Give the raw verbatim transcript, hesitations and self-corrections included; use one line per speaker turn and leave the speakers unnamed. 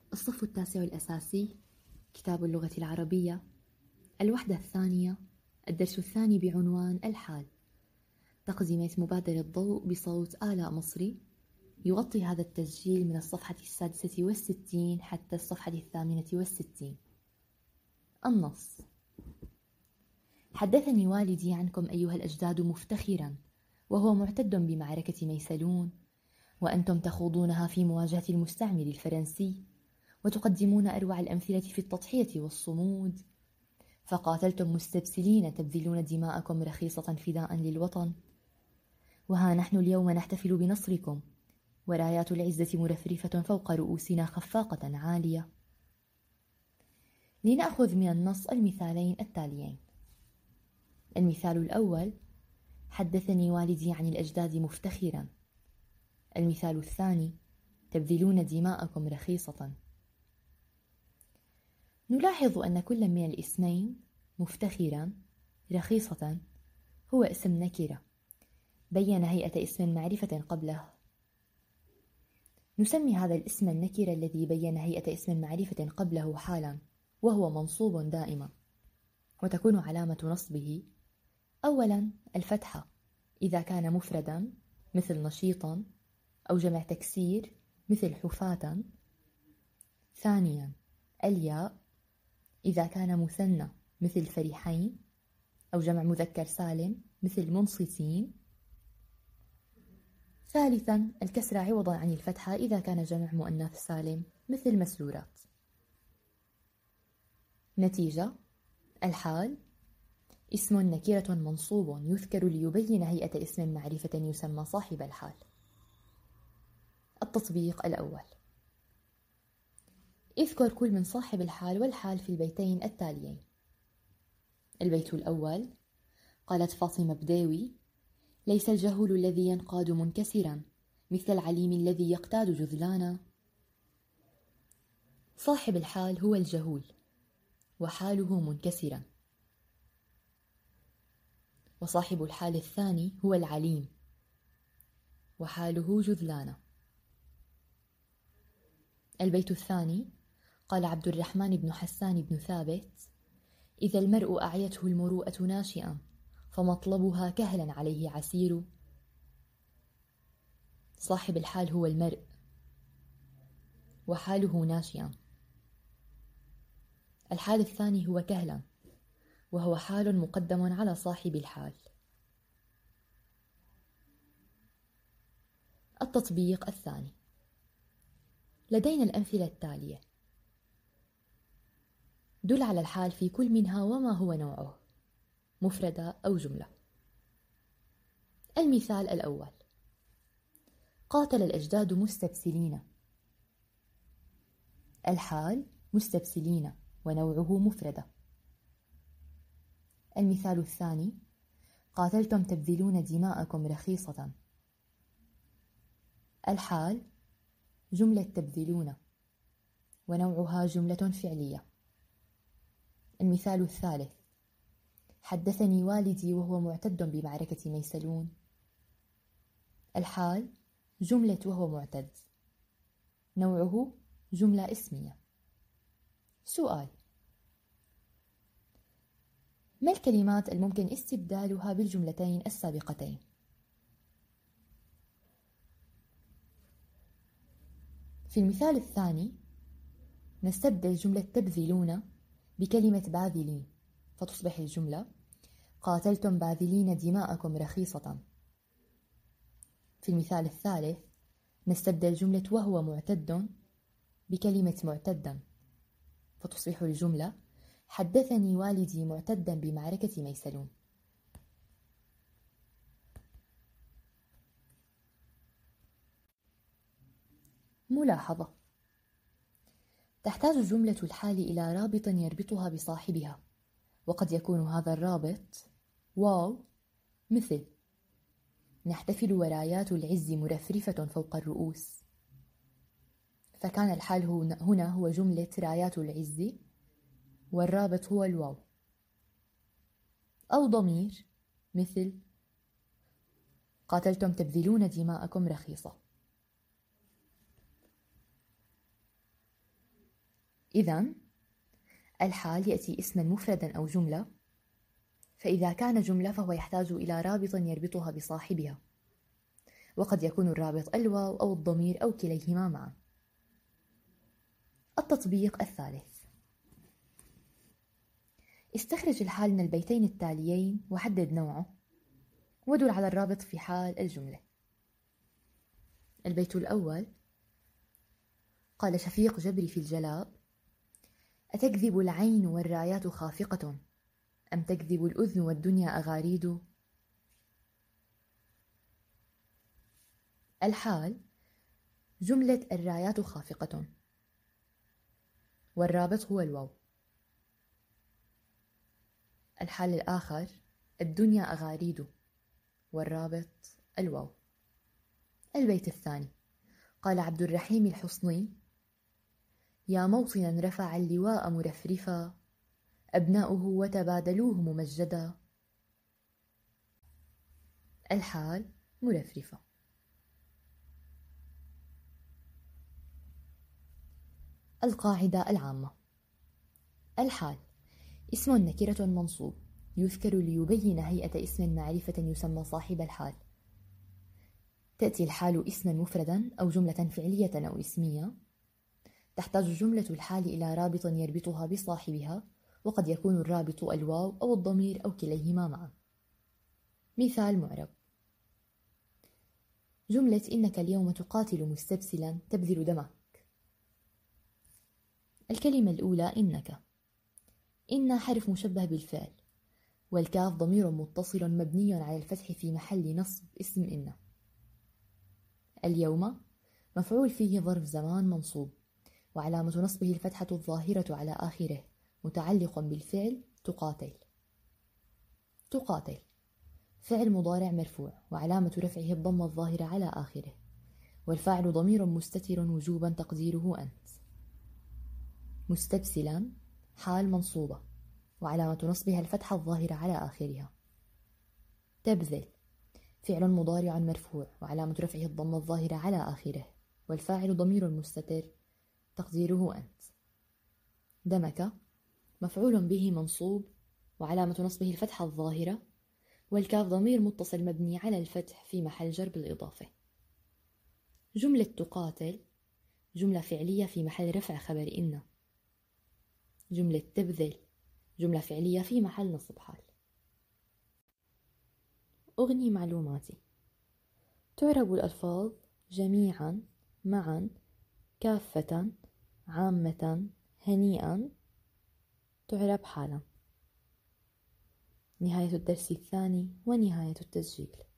الصف التاسع الأساسي، كتاب اللغة العربية، الوحدة الثانية، الدرس الثاني بعنوان الحال. تقدمة مبادرة ضوء بصوت آلاء مصري. يغطي هذا التسجيل من الصفحة السادسة والستين حتى الصفحة الثامنة والستين. النص: حدثني والدي عنكم أيها الأجداد مفتخرا، وهو معتد بمعركة ميسلون، وأنتم تخوضونها في مواجهة المستعمر الفرنسي، وتقدمون أروع الأمثلة في التضحية والصمود، فقاتلتم مستبسلين تبذلون دماءكم رخيصة فداء للوطن، وها نحن اليوم نحتفل بنصركم، ورايات العزة مرفرفة فوق رؤوسنا خفاقة عالية. لنأخذ من النص المثالين التاليين. المثال الأول: حدثني والدي عن الأجداد مفتخرا. المثال الثاني: تبذلون دماءكم رخيصة. نلاحظ أن كل من الاسمين مفتخرا رخيصة هو اسم نكرة بين هيئة اسم معرفة قبله. نسمي هذا الاسم النكرة الذي بين هيئة اسم معرفة قبله حالا، وهو منصوب دائما، وتكون علامة نصبه: أولا الفتحة إذا كان مفردا مثل نشيطا، أو جمع تكسير مثل حفاة. ثانيا الياء إذا كان مثنى مثل فرحين، أو جمع مذكر سالم مثل منصتين. ثالثا الكسرة عوضا عن الفتحة إذا كان جمع مؤنث سالم مثل مسرورات. نتيجة: الحال اسم نكرة منصوب يذكر ليبين هيئة اسم معرفة يسمى صاحب الحال. التطبيق الأول: اذكر كل من صاحب الحال والحال في البيتين التاليين. البيت الأول: قالت فاطمة بداوي: ليس الجهول الذي ينقاد منكسرا مثل العليم الذي يقتاد جذلانا. صاحب الحال هو الجهول، وحاله منكسرا. وصاحب الحال الثاني هو العليم، وحاله جذلانا. البيت الثاني: قال عبد الرحمن بن حسان بن ثابت: إذا المرء أعيته المروءة ناشئا فمطلبها كهلا عليه عسير. صاحب الحال هو المرء، وحاله ناشئا. الحال الثاني هو كهلا، وهو حال مقدم على صاحب الحال. التطبيق الثاني: لدينا الأمثلة التالية. دل على الحال في كل منها وما هو نوعه، مفردة أو جملة. المثال الأول: قاتل الأجداد مستبسلين. الحال مستبسلين ونوعه مفردة. المثال الثاني: قاتلتم تبذلون دماءكم رخيصة. الحال جملة تبذلون، ونوعها جملة فعلية. المثال الثالث: حدثني والدي وهو معتد بمعركة ميسلون. الحال جملة وهو معتد، نوعه جملة اسمية. سؤال: ما الكلمات الممكن استبدالها بالجملتين السابقتين؟ في المثال الثاني نستبدل جملة تبذلون بكلمة باذلين، فتصبح الجملة: قاتلتم باذلين دماءكم رخيصة. في المثال الثالث نستبدل جملة وهو معتد بكلمة معتدا، فتصبح الجملة: حدثني والدي معتدا بمعركة ميسلون. ملاحظة: تحتاج جملة الحال إلى رابط يربطها بصاحبها، وقد يكون هذا الرابط واو، مثل: نحتفل ورايات العز مرفرفة فوق الرؤوس، فكان الحال هنا هو جملة رايات العز، والرابط هو الواو. أو ضمير مثل: قاتلتم تبذلون دماءكم رخيصة. إذن الحال يأتي اسما مفردا أو جملة، فإذا كان جملة فهو يحتاج إلى رابط يربطها بصاحبها، وقد يكون الرابط الواو أو الضمير أو كليهما معا. التطبيق الثالث: استخرج الحال من البيتين التاليين وحدد نوعه، ودل على الرابط في حال الجملة. البيت الأول: قال شفيق جبري في الجلاب: أتكذب العين والرايات خافقة، أم تكذب الأذن والدنيا أغاريد؟ الحال: جملة الرايات خافقة، والرابط هو الواو. الحال الآخر: الدنيا أغاريد، والرابط الواو. البيت الثاني: قال عبد الرحيم الحصني: يا موطنا رفع اللواء مرفرفا، أبناؤه وتبادلوه ممجدا. الحال: مرفرفة. القاعدة العامة: الحال اسم نكرة منصوب يذكر ليبين هيئة اسم معرفة يسمى صاحب الحال. تأتي الحال اسما مفردا أو جملة فعلية أو اسمية. تحتاج جملة الحال إلى رابط يربطها بصاحبها، وقد يكون الرابط الواو أو الضمير أو كليهما معا. مثال معرب: جملة إنك اليوم تقاتل مستبسلا تبذل دمك. الكلمة الأولى إنك. إن حرف مشبه بالفعل، والكاف ضمير متصل مبني على الفتح في محل نصب اسم إن. اليوم مفعول فيه ظرف زمان منصوب، وعلامة نصبه الفتحة الظاهرة على آخره متعلق بالفعل تقاتل. تقاتل فعل مضارع مرفوع، وعلامة رفعه الضمة الظاهرة على آخره، والفاعل ضمير مستتر وجوبا تقديره أنت. مستبسلا حال منصوبة، وعلامة نصبها الفتحة الظاهرة على آخرها. تبذل فعل مضارع مرفوع، وعلامة رفعه الضمة الظاهرة على آخره، والفاعل ضمير مستتر تقديره أنت. دمك مفعول به منصوب، وعلامة نصبه الفتحة الظاهرة، والكاف ضمير متصل مبني على الفتح في محل جر بالإضافة. جملة تقاتل جملة فعلية في محل رفع خبر إن. جملة تبذل جملة فعلية في محل نصب حال. أغني معلوماتي: تعرب الألفاظ جميعا، معا، كافة، عامة، هنيئا. تعرب حالا. نهاية الدرس الثاني ونهاية التسجيل.